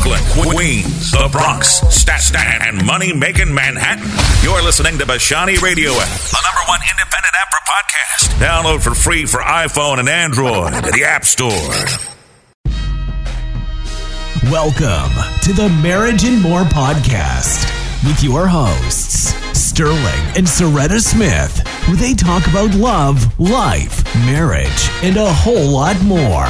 Brooklyn, Queens, the Bronx, Staten, and money-making Manhattan. You're listening to Bashani Radio app, the #1 independent app for podcasts. Download for free for iPhone and Android at the App Store. Welcome to the Marriage and More podcast with your hosts, Sterling and Soretta Smith, where they talk about love, life, marriage, and a whole lot more.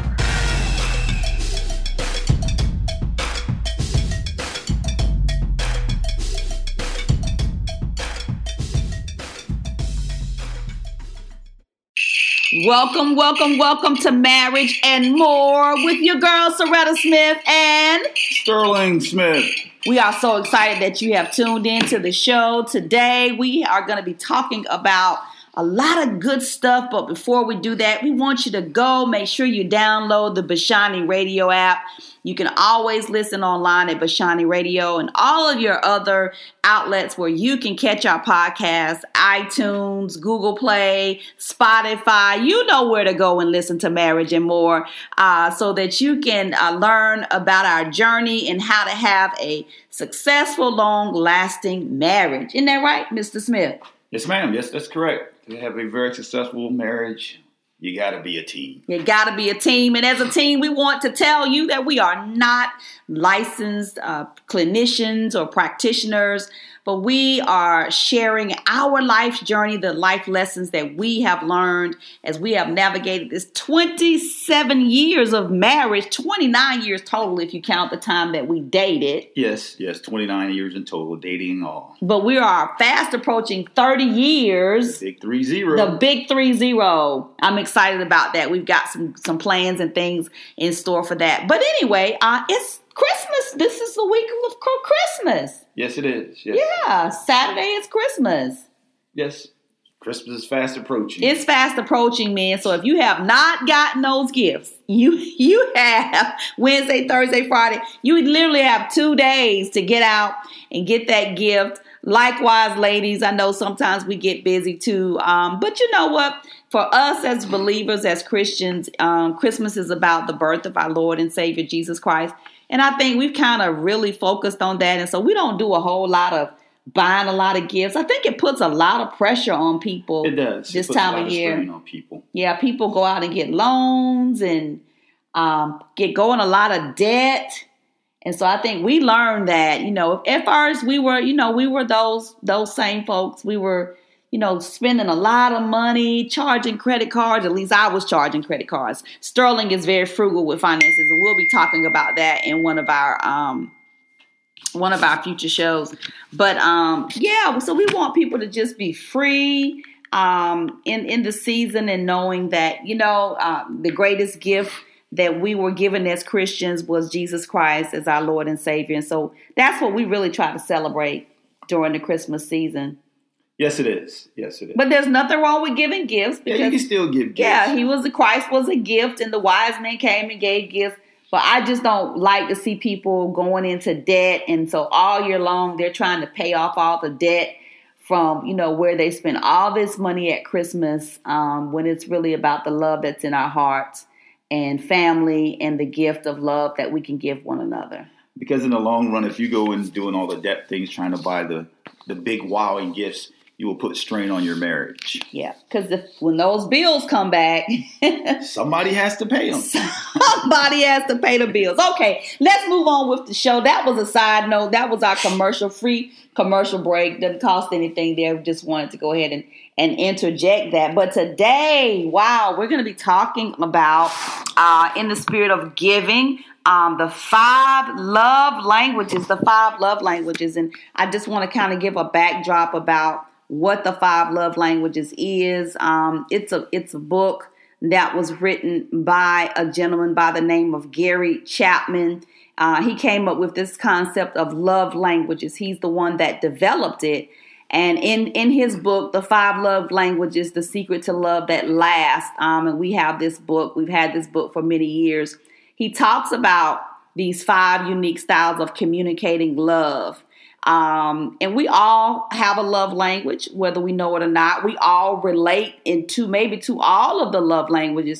Welcome to Marriage and More with your girl, Soretta Smith and Sterling Smith. We are so excited that you have tuned in to the show. Today, we are going to be talking about a lot of good stuff. But before we do that, we want you to go make sure you download the Bashani Radio app. You can always listen online at Bashani Radio and all of your other outlets where you can catch our podcast, iTunes, Google Play, Spotify. You know where to go and listen to Marriage and More so that you can learn about our journey and how to have a successful, long-lasting marriage. Isn't that right, Mr. Smith? Yes, ma'am. Yes, that's correct. To have a very successful marriage, you got to be a team. You got to be a team. And as a team, we want to tell you that we are not licensed clinicians or practitioners, but we are sharing our life journey, the life lessons that we have learned as we have navigated this 27 years of marriage, 29 years total if you count the time that we dated. Yes, 29 years in total, dating and all. But we are fast approaching 30 years. The big 30. The big 30. I'm excited about that. We've got some plans and things in store for that. But anyway, it's Christmas. This is the week of Christmas. Yes, it is. Yes. Yeah, Saturday is Christmas. Yes, Christmas is fast approaching. It's fast approaching, man. So if you have not gotten those gifts, you have Wednesday, Thursday, Friday. You literally have 2 days to get out and get that gift. Likewise, ladies, I know sometimes we get busy too. But you know what? For us as believers, as Christians, Christmas is about the birth of our Lord and Savior, Jesus Christ. And I think we've kind of really focused on that. And so we don't do a whole lot of buying a lot of gifts. I think it puts a lot of pressure on people. It does. This time of year. Strain on people. Yeah, people go out and get loans and go in a lot of debt. And so I think we learned that, at first we were those same folks. We were, spending a lot of money, charging credit cards. At least I was charging credit cards. Sterling is very frugal with finances, and we'll be talking about that in one of our future shows. But so we want people to just be free in the season and knowing that, the greatest gift that we were given as Christians was Jesus Christ as our Lord and Savior. And so that's what we really try to celebrate during the Christmas season. Yes, it is. Yes, it is. But there's nothing wrong with giving gifts. Because, you can still give gifts. Yeah, Christ was a gift, and the wise men came and gave gifts. But I just don't like to see people going into debt. And so all year long, they're trying to pay off all the debt from, where they spend all this money at Christmas when it's really about the love that's in our hearts and family and the gift of love that we can give one another. Because in the long run, if you go and doing all the debt things, trying to buy the big wowing gifts, you will put strain on your marriage. Yeah, because when those bills come back, somebody has to pay them. Somebody has to pay the bills. Okay, let's move on with the show. That was a side note. That was our free commercial break. Doesn't cost anything there. We just wanted to go ahead and interject that. But today, we're going to be talking about, in the spirit of giving, the 5 love languages, And I just want to kind of give a backdrop about what the 5 love languages is. It's a book that was written by a gentleman by the name of Gary Chapman. He came up with this concept of love languages. He's the one that developed it. And in his book, The 5 Love Languages, The Secret to Love That Lasts, and we have this book. We've had this book for many years. He talks about these 5 unique styles of communicating love. And we all have a love language, whether we know it or not. We all relate maybe to all of the love languages,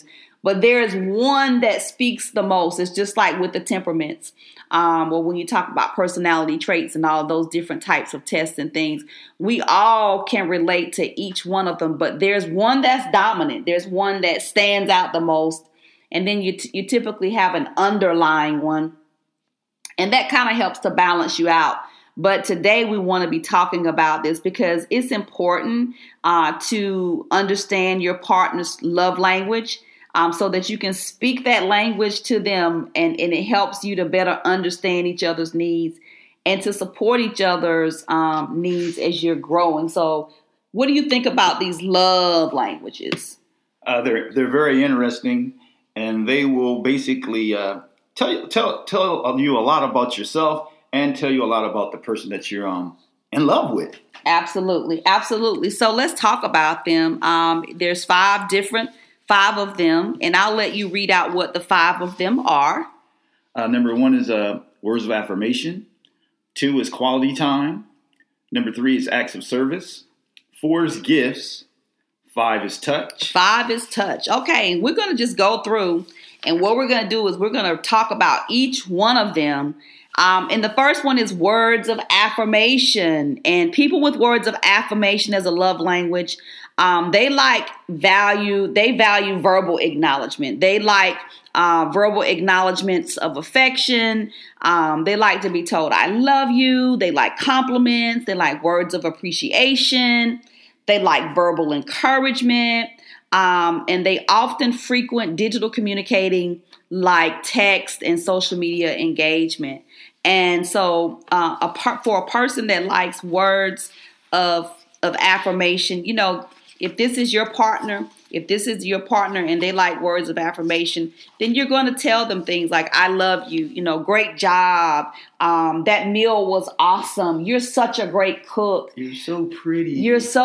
but there is one that speaks the most. It's just like with the temperaments, or when you talk about personality traits and all of those different types of tests and things, we all can relate to each one of them. But there's one that's dominant. There's one that stands out the most. And then you typically have an underlying one. And that kind of helps to balance you out. But today we want to be talking about this because it's important to understand your partner's love language so that you can speak that language to them, and it helps you to better understand each other's needs and to support each other's needs as you're growing. So what do you think about these love languages? They're very interesting, and they will basically tell you a lot about yourself and tell you a lot about the person that you're in love with. Absolutely. So let's talk about them. There's five of them, and I'll let you read out what the five of them are. Number one is words of affirmation. 2 is quality time. Number 3 is acts of service. 4 is gifts. 5 is touch. 5 is touch. Okay, we're going to just go through, and what we're going to do is we're going to talk about each one of them. And the first one is words of affirmation. And people with words of affirmation as a love language, they value verbal acknowledgement. They like verbal acknowledgments of affection. They like to be told, I love you. They like compliments. They like words of appreciation. They like verbal encouragement. And they often frequent digital communicating like text and social media engagement. And so for a person that likes words of affirmation, if this is your partner and they like words of affirmation, then you're going to tell them things like, I love you, great job. That meal was awesome. You're such a great cook. You're so pretty.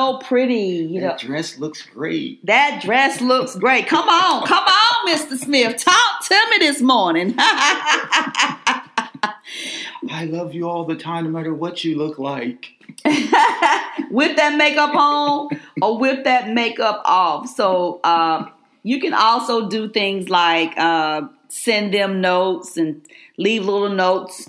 That dress looks great. That dress looks great. Come on, Mr. Smith. Talk to me this morning. I love you all the time, no matter what you look like. With that makeup on or with that makeup off. So you can also do things like send them notes and leave little notes.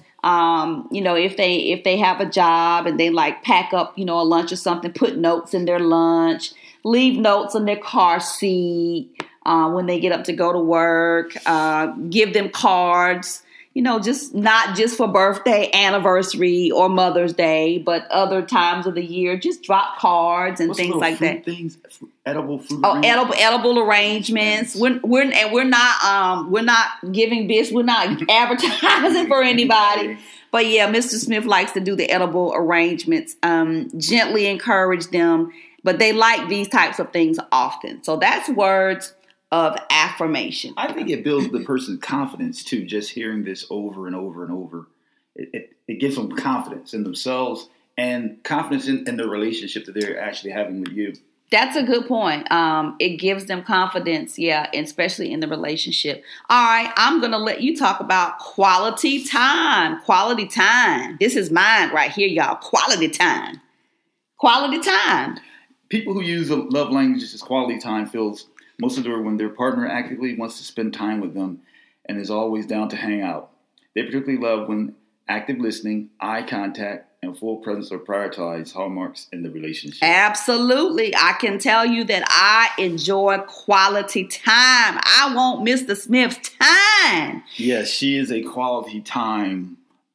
If they have a job and they like pack up, a lunch or something, put notes in their lunch, leave notes on their car seat when they get up to go to work, give them cards. Just not just for birthday, anniversary, or Mother's Day, but other times of the year. Just drop cards and things like that. Edible food. Oh, edible arrangements. We're not giving this. We're not advertising for anybody. But yeah, Mr. Smith likes to do the edible arrangements. Gently encourage them, but they like these types of things often. So that's words of affirmation. I think it builds the person's confidence too, just hearing this over and over and over. It gives them confidence in themselves and confidence in the relationship that they're actually having with you. That's a good point. It gives them confidence, yeah, especially in the relationship. All right, I'm going to let you talk about quality time. Quality time. This is mine right here, y'all. Quality time. Quality time. People who use love languages as quality time feels most of the time when their partner actively wants to spend time with them and is always down to hang out. They particularly love when active listening, eye contact, and full presence are prioritized hallmarks in the relationship. Absolutely. I can tell you that I enjoy quality time. I want Mr. Smith's time. Yes, she is a quality time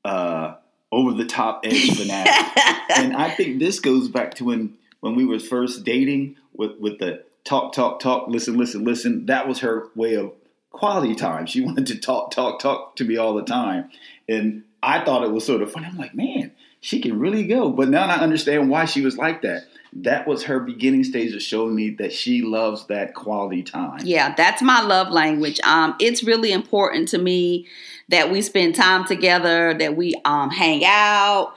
over the top edge fanatic. And I think this goes back to when we were first dating with the talk, listen. That was her way of quality time. She wanted to talk to me all the time. And I thought it was sort of funny. I'm like, man, she can really go. But now I understand why she was like that. That was her beginning stage of showing me that she loves that quality time. Yeah, that's my love language. It's really important to me that we spend time together, that we hang out.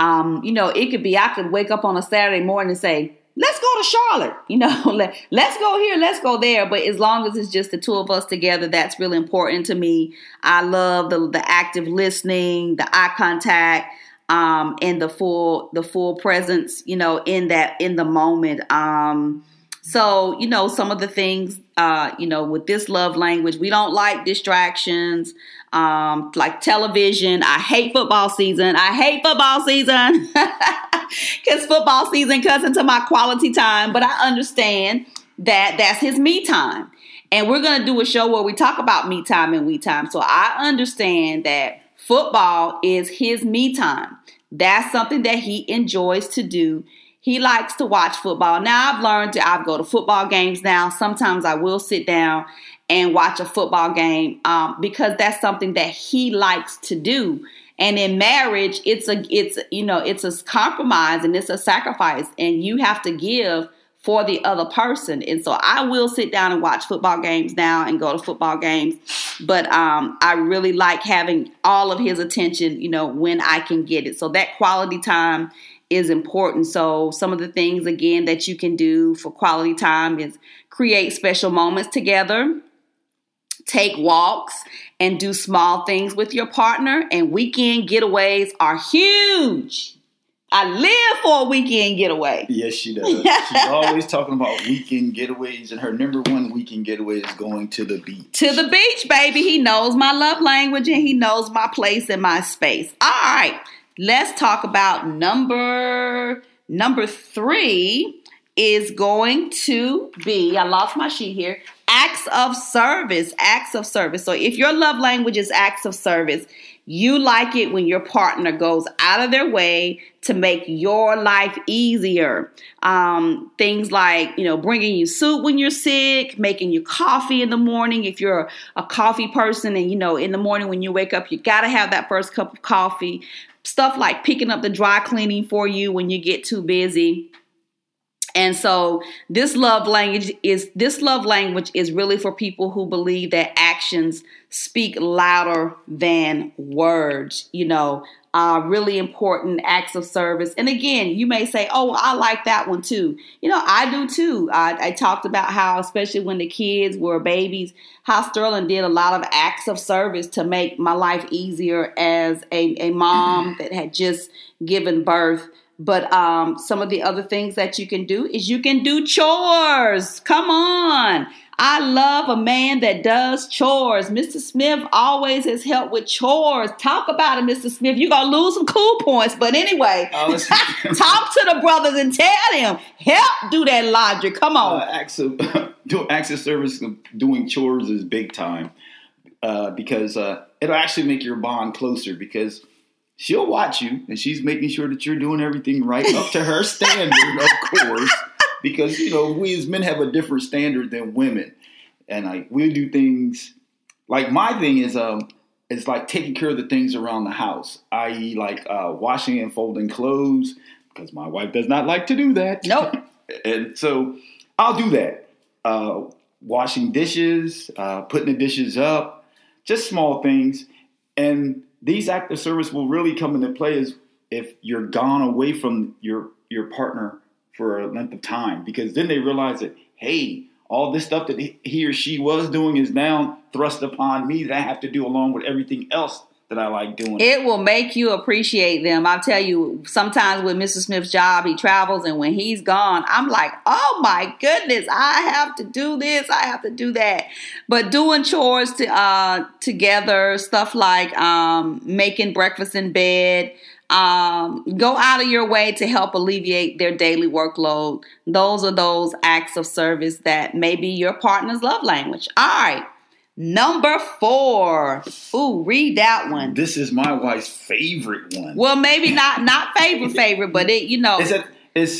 It could be I could wake up on a Saturday morning and say, let's go to Charlotte, let's go here, let's go there. But as long as it's just the two of us together, that's really important to me. I love the active listening, the eye contact, and the full presence, in the moment. So, some of the things, with this love language, we don't like distractions, like television. I hate football season. Because football season cuts into my quality time. But I understand that that's his me time. And we're going to do a show where we talk about me time and we time. So I understand that football is his me time. That's something that he enjoys to do. He likes to watch football. Now I go to football games now. Sometimes I will sit down and watch a football game because that's something that he likes to do. And in marriage, it's a compromise and it's a sacrifice, and you have to give for the other person. And so I will sit down and watch football games now and go to football games. But I really like having all of his attention, when I can get it. So that quality time is important. So some of the things, again, that you can do for quality time is create special moments together, take walks, and do small things with your partner. And weekend getaways are huge. I live for a weekend getaway. Yes, she does. She's always talking about weekend getaways, and her number one weekend getaway is going to the beach. To the beach, baby. He knows my love language, and he knows my place and my space. All right, let's talk about number 3 is going to be, I lost my sheet here, acts of service. Acts of service. So if your love language is acts of service, you like it when your partner goes out of their way to make your life easier. Things like, bringing you soup when you're sick, making you coffee in the morning. If you're a coffee person and, in the morning when you wake up, you got to have that first cup of coffee. Stuff like picking up the dry cleaning for you when you get too busy. And so this love language is really for people who believe that actions speak louder than words, really important acts of service. And again, you may say, oh, I like that one too. I do too. I talked about how, especially when the kids were babies, how Sterling did a lot of acts of service to make my life easier as a mom that had just given birth. But some of the other things that you can do is you can do chores. Come on. I love a man that does chores. Mr. Smith always has helped with chores. Talk about it, Mr. Smith. You're going to lose some cool points. But anyway, talk to the brothers and tell them, help do that laundry. Come on. Acts of service, doing chores is big time because it'll actually make your bond closer because she'll watch you, and she's making sure that you're doing everything right up to her standard, of course, because, we as men have a different standard than women. And we'll do things like my thing is like taking care of the things around the house, i.e. like washing and folding clothes, because my wife does not like to do that. Nope. And so I'll do that. Washing dishes, putting the dishes up, just small things. And these acts of service will really come into play if you're gone away from your partner for a length of time, because then they realize that, hey, all this stuff that he or she was doing is now thrust upon me that I have to do along with everything else that I like doing. It will make you appreciate them. I'll tell you, sometimes with Mr. Smith's job, he travels, and when he's gone, I'm like, oh my goodness, I have to do this, I have to do that. But doing chores together, stuff like making breakfast in bed, go out of your way to help alleviate their daily workload. Those are those acts of service that may be your partner's love language. All right. Number 4. Ooh, read that one. This is my wife's favorite one. Well, maybe not favorite, but It's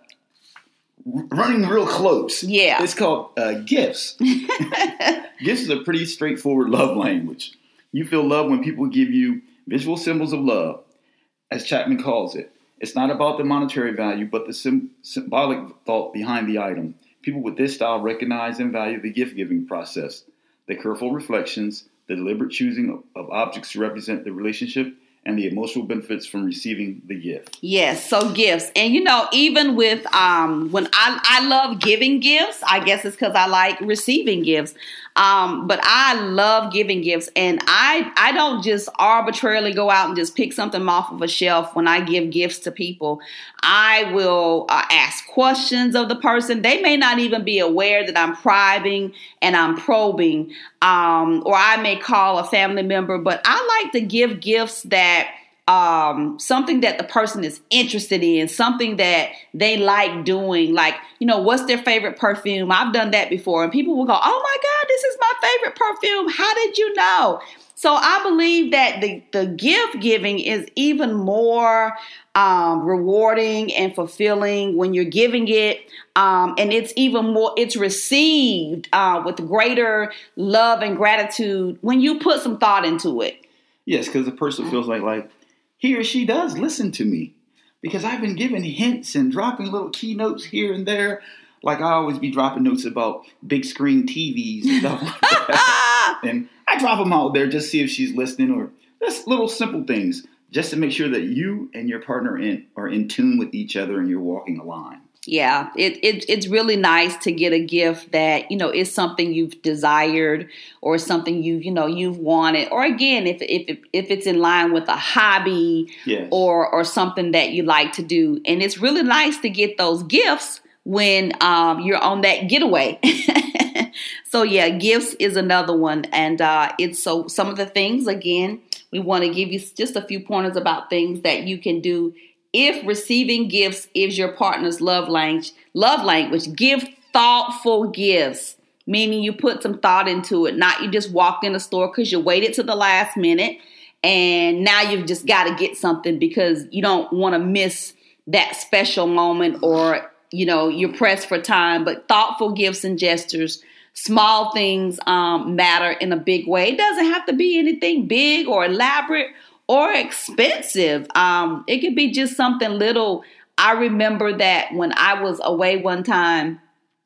running real close. Yeah. It's called gifts. Gifts is a pretty straightforward love language. You feel love when people give you visual symbols of love, as Chapman calls it. It's not about the monetary value, but the symbolic thought behind the item. People with this style recognize and value the gift-giving process, the careful reflections, the deliberate choosing of objects to represent the relationship, and the emotional benefits from receiving the gift. Yes, so gifts. And, even with when I love giving gifts, I guess it's because I like receiving gifts. But I love giving gifts. And I don't just arbitrarily go out and just pick something off of a shelf when I give gifts to people. I will ask questions of the person. They may not even be aware that I'm prying and I'm probing. Or I may call a family member. But I like to give gifts that something that the person is interested in, something that they like doing, like, what's their favorite perfume? I've done that before, and people will go, oh my God, this is my favorite perfume. How did you know? So I believe that the gift giving is even more rewarding and fulfilling when you're giving it. And it's even more, it's received with greater love and gratitude when you put some thought into it. Yes, because the person feels like he or she does listen to me, because I've been giving hints and dropping little keynotes here and there. Like I always be dropping notes about big screen TVs and stuff like that. And I drop them out there just to see if she's listening, or just little simple things just to make sure that you and your partner are in tune with each other and you're walking a line. Yeah, it's really nice to get a gift that, is something you've desired or something you've wanted. Or again, if it's in line with a hobby, yes, or something that you like to do. And it's really nice to get those gifts when you're on that getaway. So yeah, gifts is another one. And it's some of the things, again, we want to give you just a few pointers about things that you can do. If receiving gifts is your partner's love language, give thoughtful gifts, meaning you put some thought into it, not you just walked in the store because you waited to the last minute and now you've just got to get something because you don't want to miss that special moment, or, you're pressed for time. But thoughtful gifts and gestures, small things matter in a big way. It doesn't have to be anything big or elaborate or expensive. It could be just something little. I remember that when I was away one time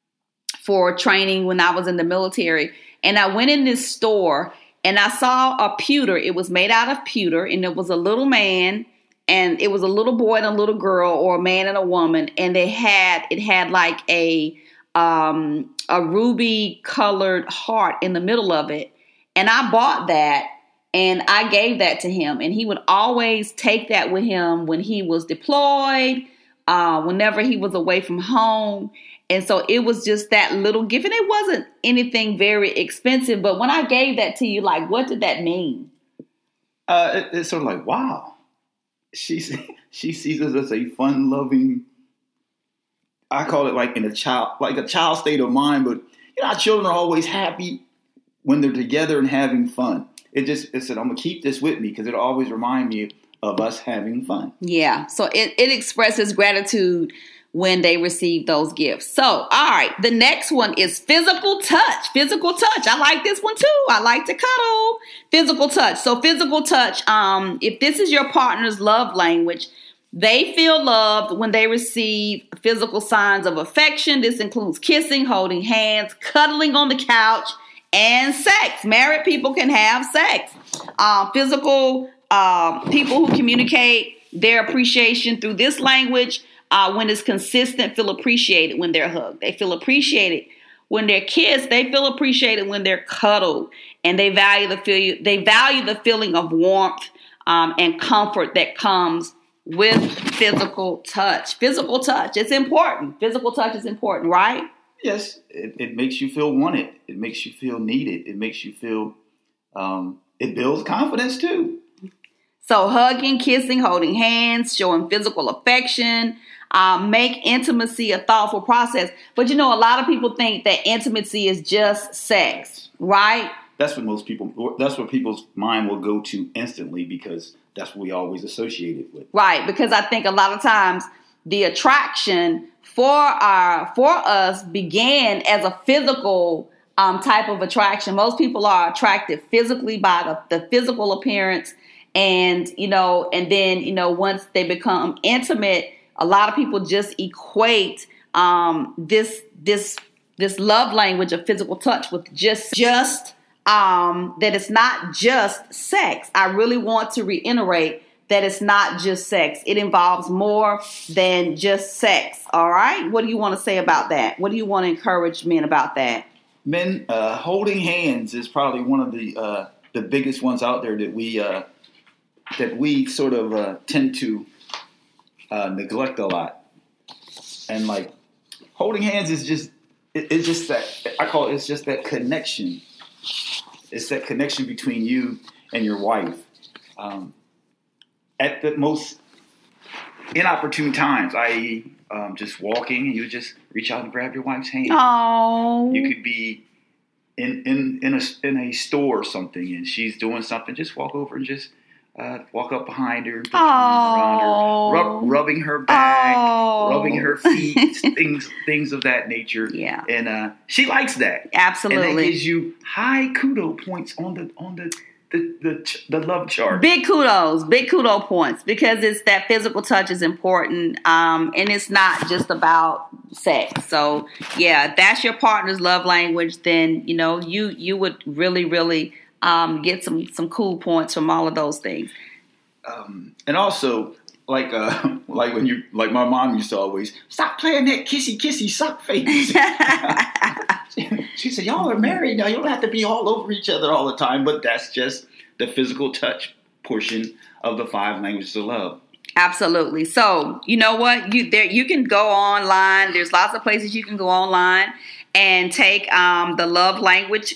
for training when I was in the military, and I went in this store and I saw a pewter. It was made out of pewter, and it was a little man, and it was a little boy and a little girl, or a man and a woman, and it had like a ruby colored heart in the middle of it. And I bought that. And I gave that to him, and he would always take that with him when he was deployed, whenever he was away from home. And so it was just that little gift, and it wasn't anything very expensive. But when I gave that to you, like, what did that mean? It's sort of like, wow, she sees us as a fun-loving. I call it like a child state of mind. But our children are always happy when they're together and having fun. It said, I'm going to keep this with me because it'll always remind me of us having fun. Yeah. So it expresses gratitude when they receive those gifts. So, all right. The next one is physical touch. Physical touch. I like this one too. I like to cuddle. Physical touch. So physical touch, if this is your partner's love language, they feel loved when they receive physical signs of affection. This includes kissing, holding hands, cuddling on the couch, and sex. Married people can have sex. Physical people who communicate their appreciation through this language, when it's consistent, feel appreciated when they're hugged. They feel appreciated when they're kissed. They feel appreciated when they're cuddled, and they value the feeling of warmth and comfort that comes with physical touch. Physical touch, it's important. Physical touch is important, right? Yes, it makes you feel wanted. It makes you feel needed. It makes you feel, it builds confidence too. So hugging, kissing, holding hands, showing physical affection, make intimacy a thoughtful process. But a lot of people think that intimacy is just sex, right? That's what people's mind will go to instantly, because that's what we always associate it with. Right, because I think a lot of times the attraction for us began as a physical type of attraction. Most people are attracted physically by the physical appearance, and then once they become intimate, a lot of people just equate this love language of physical touch with just that it's not just sex. I really want to reiterate that it's not just sex. It involves more than just sex. All right. What do you want to say about that? What do you want to encourage men about that? Men, holding hands is probably one of the biggest ones out there that we sort of tend to neglect a lot. And like holding hands is it's just that, I call it, it's just that connection. It's that connection between you and your wife. At the most inopportune times, i.e., just walking, and you just reach out and grab your wife's hand. Oh, You could be in a store or something, and she's doing something. Just walk over and just walk up behind her, and put your arm around her, rubbing her back, rubbing her feet, things of that nature. Yeah, and she likes that. Absolutely, and that gives you high kudo points on the love chart. Big kudo points, because it's that physical touch is important, and it's not just about sex. So yeah, if that's your partner's love language, then you would really get some cool points from all of those things. And also, like when like my mom used to always, stop playing that kissy sock face. She said, y'all are married now. You don't have to be all over each other all the time. But that's just the physical touch portion of the 5 languages of love. Absolutely. So you know what? You can go online. There's lots of places you can go online and take the love language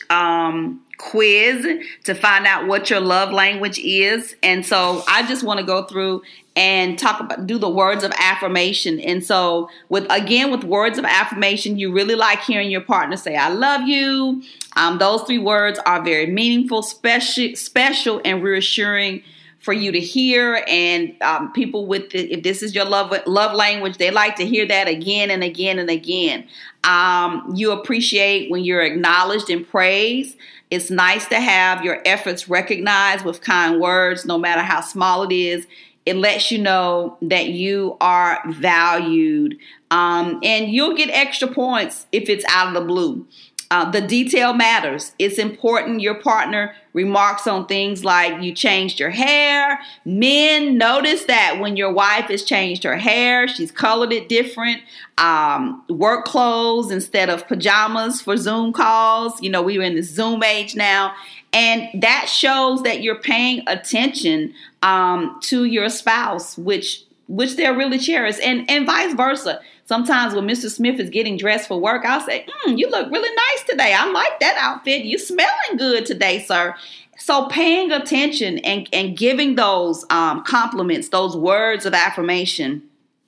quiz to find out what your love language is. And so I just want to go through and do the words of affirmation. And so with words of affirmation, you really like hearing your partner say, I love you. Those 3 words are very meaningful, special and reassuring for you to hear. And people if this is your love language, they like to hear that again and again and again. You appreciate when you're acknowledged and praised. It's nice to have your efforts recognized with kind words, no matter how small it is. It lets you know that you are valued. And you'll get extra points if it's out of the blue. The detail matters. It's important your partner remarks on things like you changed your hair. Men, notice that when your wife has changed her hair, she's colored it different. Work clothes instead of pajamas for Zoom calls. We're in the Zoom age now. And that shows that you're paying attention to your spouse, which they're really cherished, and vice versa. Sometimes when Mr. Smith is getting dressed for work, I'll say, you look really nice today. I like that outfit. You smelling good today, sir. So paying attention and giving those compliments, those words of affirmation.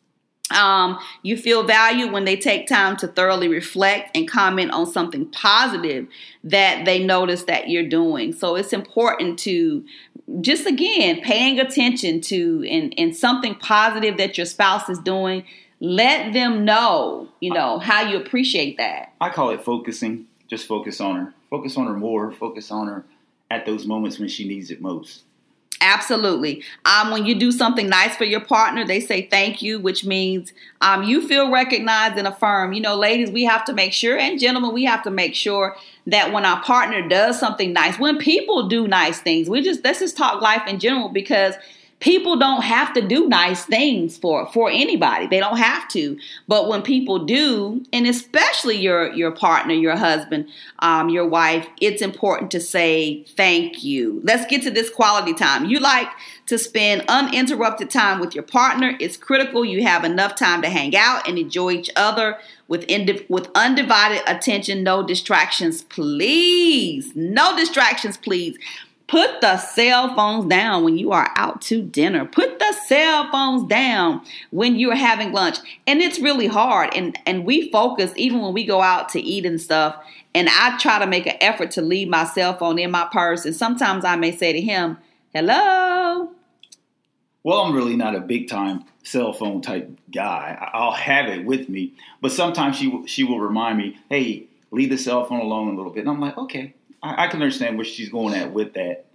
You feel valued when they take time to thoroughly reflect and comment on something positive that they notice that you're doing. So it's important to just, again, paying attention to in something positive that your spouse is doing. Let them know, how you appreciate that. I call it focusing. Just focus on her. Focus on her more. Focus on her at those moments when she needs it most. Absolutely. When you do something nice for your partner, they say thank you, which means you feel recognized and affirmed. Ladies, we have to make sure, and gentlemen, we have to make sure that when our partner does something nice, when people do nice things, let's just talk life in general, because people don't have to do nice things for anybody. They don't have to. But when people do, and especially your partner, your husband, your wife, it's important to say thank you. Let's get to this quality time. You like to spend uninterrupted time with your partner. It's critical you have enough time to hang out and enjoy each other with undivided attention. No distractions, please. No distractions, please. Put the cell phones down when you are out to dinner. Put the cell phones down when you're having lunch. And it's really hard. And we focus even when we go out to eat and stuff. And I try to make an effort to leave my cell phone in my purse. And sometimes I may say to him, hello. Well, I'm really not a big time cell phone type guy. I'll have it with me. But sometimes she will remind me, hey, leave the cell phone alone a little bit. And I'm like, okay. I can understand where she's going at with that.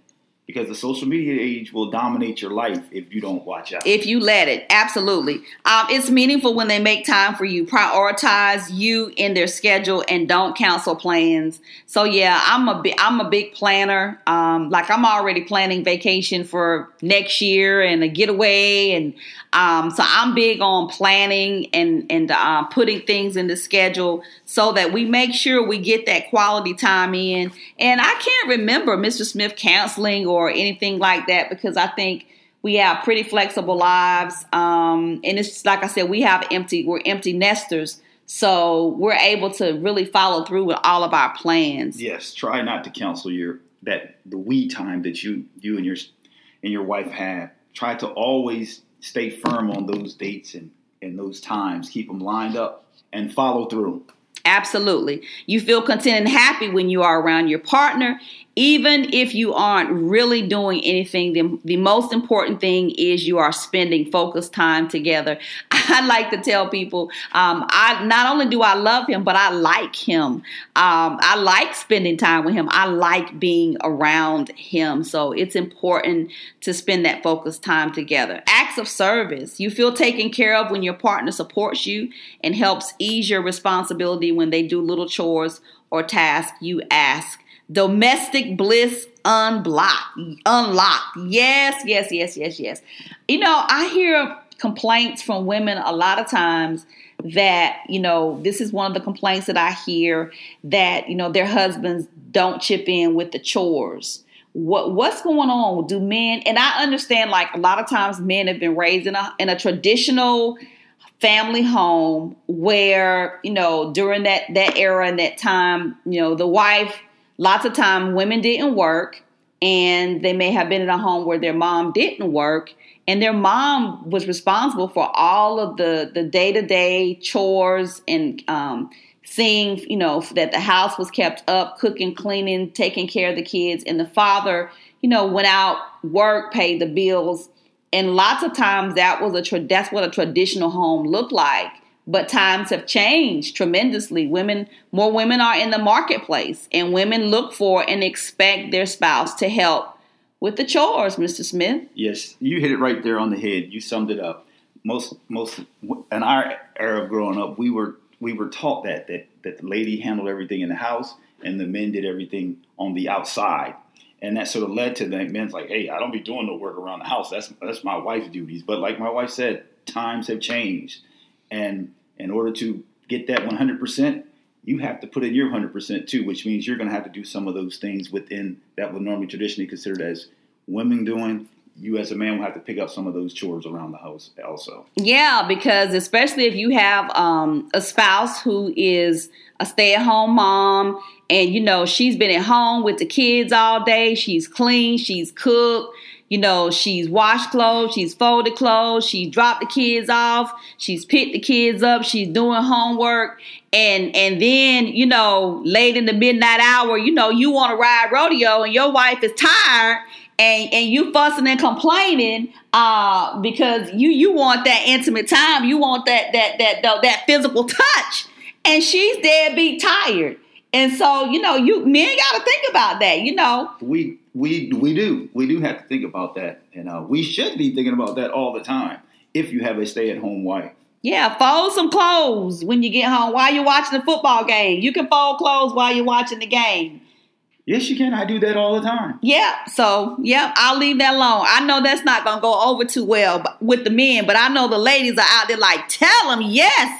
because the social media age will dominate your life if you don't watch out. If you let it, absolutely. It's meaningful when they make time for you, prioritize you in their schedule, and don't cancel plans. So yeah, I'm a big planner. Like I'm already planning vacation for next year and a getaway, and so I'm big on planning and putting things in the schedule so that we make sure we get that quality time in. And I can't remember Mr. Smith canceling or anything like that, because I think we have pretty flexible lives. And it's like I said, we're empty nesters. So we're able to really follow through with all of our plans. Yes. Try not to cancel the we time that you and your wife have. Try to always stay firm on those dates and those times. Keep them lined up and follow through. Absolutely. You feel content and happy when you are around your partner, even if you aren't really doing anything. The most important thing is you are spending focused time together. I like to tell people, I not only do I love him, but I like him. I like spending time with him. I like being around him. So it's important to spend that focused time together. Acts of service. You feel taken care of when your partner supports you and helps ease your responsibility when they do little chores or tasks you ask. Domestic bliss unlocked. Yes. You know, I hear complaints from women a lot of times that, you know, this is one of the complaints that I hear, that, you know, their husbands don't chip in with the chores. What's going on? Do men, and I understand, like, a lot of times men have been raised in a traditional family home where, you know, during that era and that time, you know, the wife, lots of time women didn't work, and they may have been in a home where their mom didn't work, and their mom was responsible for all of the day-to-day chores and seeing, you know, that the house was kept up, cooking, cleaning, taking care of the kids. And the father, you know, went out, work, paid the bills. And lots of times that's what a traditional home looked like. But times have changed tremendously. More women are in the marketplace, and women look for and expect their spouse to help with the chores, Mr. Smith. Yes, you hit it right there on the head. You summed it up. Most in our era of growing up, we were taught that the lady handled everything in the house and the men did everything on the outside. And that sort of led to the men's like, hey, I don't be doing no work around the house. That's my wife's duties. But like my wife said, times have changed. And in order to get that 100%, you have to put in your 100% too, which means you're going to have to do some of those things within that would normally traditionally considered as women doing. You as a man will have to pick up some of those chores around the house also. Yeah, because especially if you have a spouse who is a stay-at-home mom, and, you know, she's been at home with the kids all day. She's cleaned, she's cooked, you know, she's washed clothes, she's folded clothes, she dropped the kids off, she's picked the kids up, she's doing homework. And then, you know, late in the midnight hour, you know, you want to ride rodeo and your wife is tired. And you fussing and complaining because you want that intimate time, you want that physical touch, and she's deadbeat tired. And so, you know, men got to think about that. You know, we do have to think about that, and we should be thinking about that all the time. If you have a stay-at-home wife, yeah, fold some clothes when you get home while you're watching the football game. You can fold clothes while you're watching the game. Yes, you can. I do that all the time. Yeah. So, yeah, I'll leave that alone. I know that's not going to go over too well with the men, but I know the ladies are out there like, tell them yes.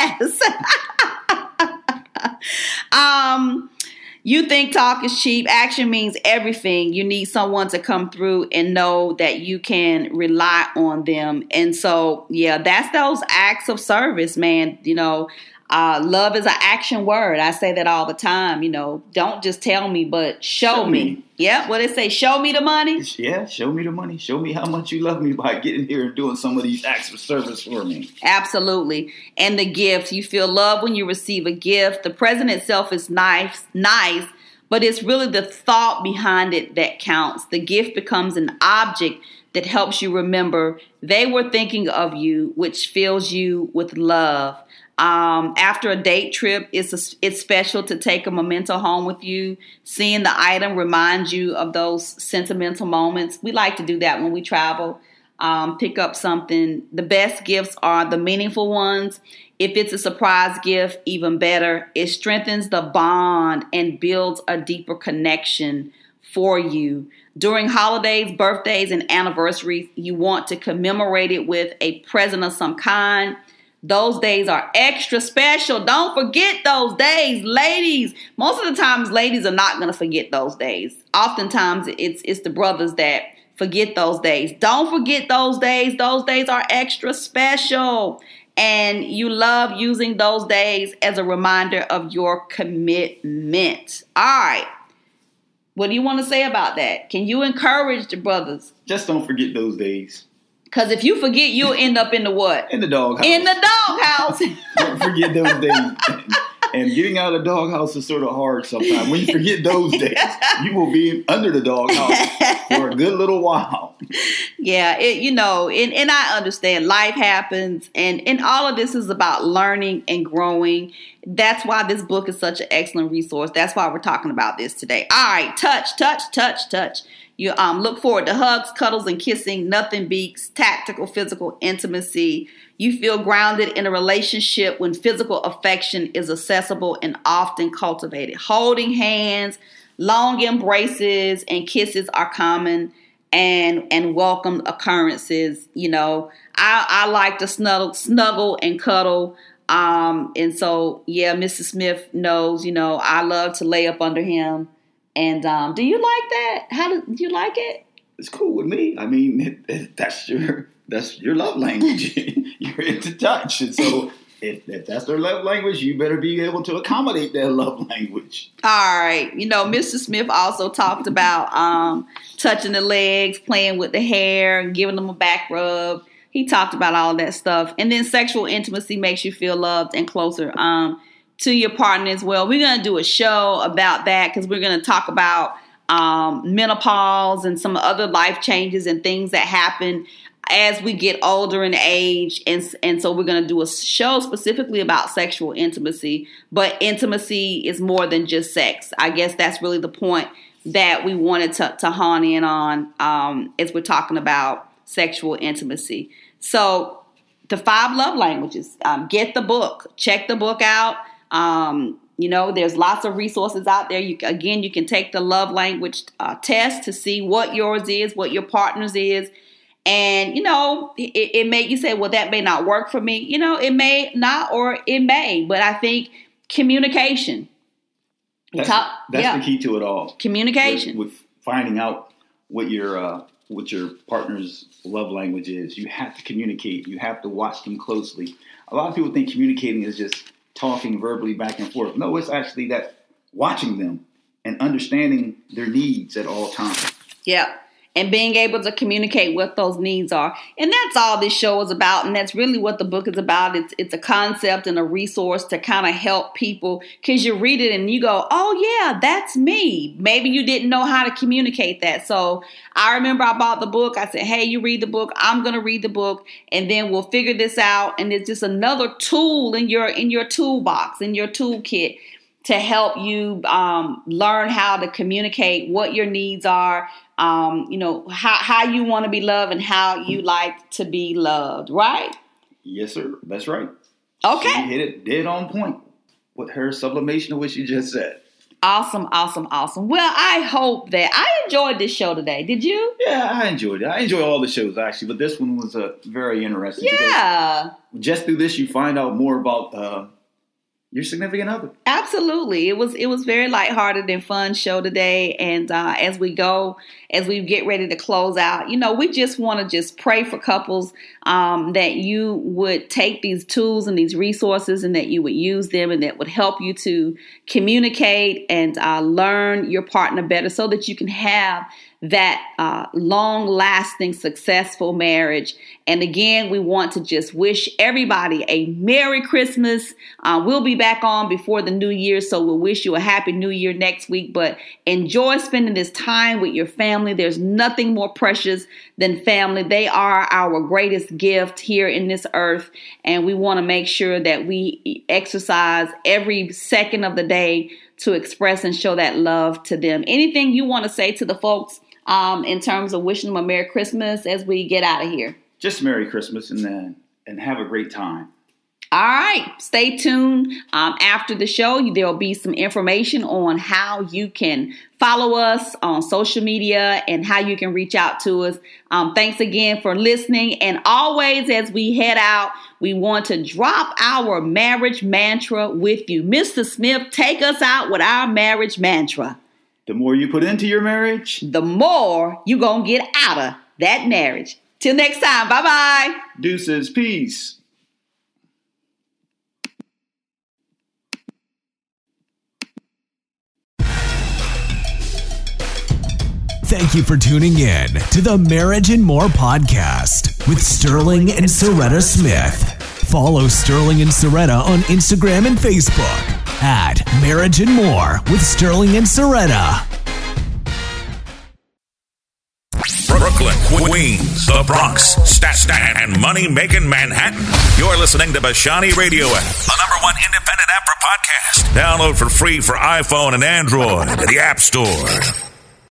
You think talk is cheap. Action means everything. You need someone to come through and know that you can rely on them. And so, yeah, that's those acts of service, man. You know, love is an action word. I say that all the time. You know, don't just tell me, but show me. Yeah, what they say, show me the money. Yeah, show me the money. Show me how much you love me by getting here and doing some of these acts of service for me. Absolutely. And the gift. You feel love when you receive a gift. The present itself is nice, but it's really the thought behind it that counts. The gift becomes an object that helps you remember they were thinking of you, which fills you with love. After a date trip, it's special to take a memento home with you. Seeing the item reminds you of those sentimental moments. We like to do that when we travel. Pick up something. The best gifts are the meaningful ones. If it's a surprise gift, even better. It strengthens the bond and builds a deeper connection for you. During holidays, birthdays, and anniversaries, you want to commemorate it with a present of some kind. Those days are extra special. Don't forget those days, ladies. Most of the times, ladies are not going to forget those days. Oftentimes, it's the brothers that forget those days. Don't forget those days. Those days are extra special. And you love using those days as a reminder of your commitment. All right. What do you want to say about that? Can you encourage the brothers? Just don't forget those days. Because if you forget, you'll end up in the what? In the doghouse. In the doghouse. Don't forget those days. And getting out of the doghouse is sort of hard sometimes. When you forget those days, you will be under the doghouse for a good little while. Yeah, and I understand life happens, and all of this is about learning and growing. That's why this book is such an excellent resource. That's why we're talking about this today. All right, touch. You look forward to hugs, cuddles, and kissing. Nothing beats tactical physical intimacy. You feel grounded in a relationship when physical affection is accessible and often cultivated. Holding hands, long embraces, and kisses are common and welcome occurrences. I like to snuggle and cuddle. And so, Mrs. Smith knows, I love to lay up under him. And do you like that? Do you like it? It's cool with me. I mean, that's your love language. You're into touch. And so if that's their love language, you better be able to accommodate their love language. All right. Mr. Smith also talked about touching the legs, playing with the hair, giving them a back rub. He talked about all that stuff. And then sexual intimacy makes you feel loved and closer to your partner as well. We're going to do a show about that because we're going to talk about menopause and some other life changes and things that happen as we get older in age. And so we're going to do a show specifically about sexual intimacy. But intimacy is more than just sex. I guess that's really the point that we wanted to hone in on as we're talking about sexual intimacy. So the 5 love languages, get the book, check the book out. There's lots of resources out there. You can take the love language test to see what yours is, what your partner's is. And, it may, you say, well, that may not work for me. It may not, or it may. But I think communication. That's the key to it all. Communication. With finding out what your partner's love language is. You have to communicate. You have to watch them closely. A lot of people think communicating is just talking verbally back and forth. No, it's actually that watching them and understanding their needs at all times. Yeah. And being able to communicate what those needs are. And that's all this show is about. And that's really what the book is about. It's a concept and a resource to kind of help people. Because you read it and you go, oh, yeah, that's me. Maybe you didn't know how to communicate that. So I remember I bought the book. I said, hey, you read the book. I'm going to read the book. And then we'll figure this out. And it's just another tool in your toolbox, in your toolkit, to help you learn how to communicate what your needs are, how you want to be loved and how you like to be loved, right? Yes, sir. That's right. Okay. She hit it dead on point with her sublimation of what she just said. Awesome. Well, I hope that I enjoyed this show today. Did you? Yeah, I enjoyed it. I enjoy all the shows, actually, but this one was very interesting. Yeah. Just through this, you find out more about your significant other. Absolutely. It was very lighthearted and fun show today. And as we get ready to close out, we just want to just pray for couples that you would take these tools and these resources and that you would use them and that would help you to communicate and learn your partner better so that you can have that long-lasting, successful marriage. And again, we want to just wish everybody a Merry Christmas. We'll be back on before the New Year, so we'll wish you a Happy New Year next week. But enjoy spending this time with your family. There's nothing more precious than family. They are our greatest gift here in this earth, and we want to make sure that we exercise every second of the day to express and show that love to them. Anything you want to say to the folks in terms of wishing them a Merry Christmas as we get out of here? Just Merry Christmas and have a great time. All right. Stay tuned. After the show, there will be some information on how you can follow us on social media and how you can reach out to us. Thanks again for listening. And always, as we head out, we want to drop our marriage mantra with you. Mr. Smith, take us out with our marriage mantra. The more you put into your marriage, the more you're going to get out of that marriage. Till next time. Bye-bye. Deuces. Peace. Thank you for tuning in to the Marriage and More podcast with Sterling and Soretta Smith. Follow Sterling and Soretta on Instagram and Facebook at Marriage and More with Sterling and Soretta. Brooklyn, Queens, the Bronx, Staten, and money-making Manhattan. You're listening to Bashani Radio App, the #1 independent app for podcasts. Download for free for iPhone and Android at the App Store.